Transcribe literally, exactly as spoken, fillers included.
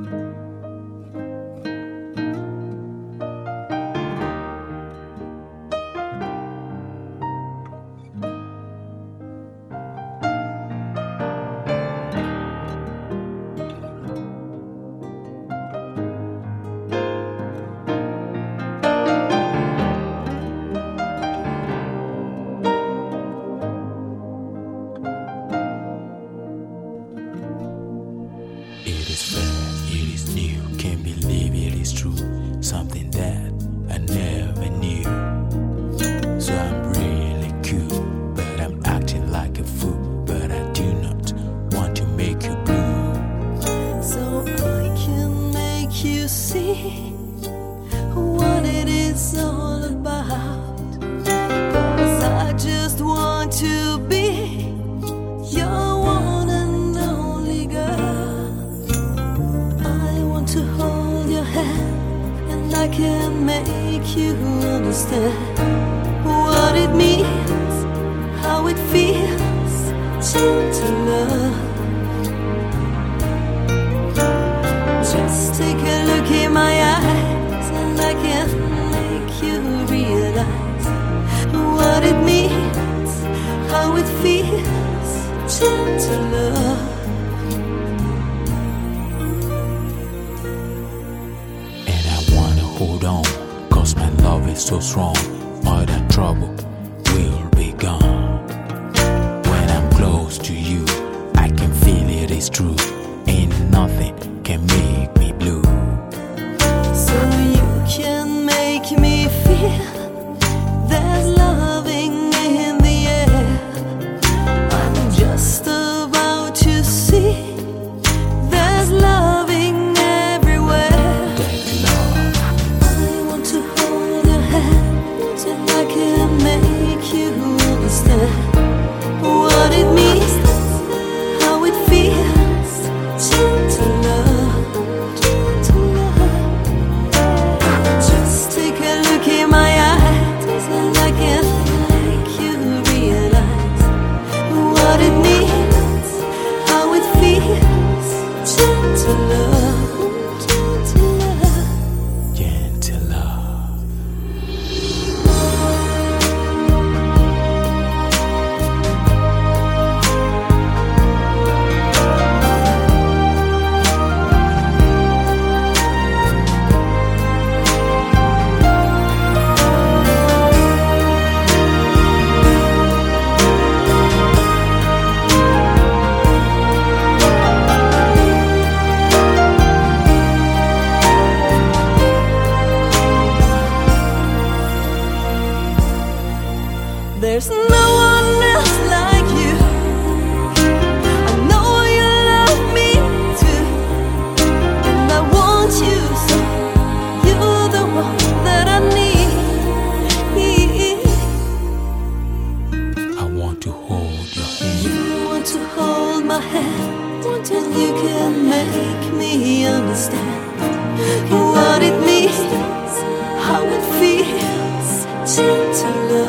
It is fair, it is new, can't believe it is true. Something that I never knew. So I'm really cool, but I'm acting like a fool. But I do not want to make you blue. So I can make you see what it is all about. 'Cause I just want to be your one and only girl. I want to hold your hand, and I can make you understand what it means, how it feels, gentle love. Just take a look in my eyes, and I can make you realize what it means, how it feels, gentle love. And I wanna hold on, 'cause my love is so strong. All that trouble will be gone. When I'm close to you, I can feel it is true. Ain't nothing can make me blue. So you can make me feel there's loving in the air. I'm just about to see there's loving everywhere. That love, I want to hold your hand, and I can make you understand what it means, how it feels, gentle love, gentle love. Just take a look in my eyes, and I can make you realize what it means, how it feels, gentle love, gentle love. gentle love. There's no one else like you. I know you love me too, and I want you so. You're the one that I need. I want to hold your hand. You want to hold my hand, and you can make me understand what it means, how it feels, gentle love.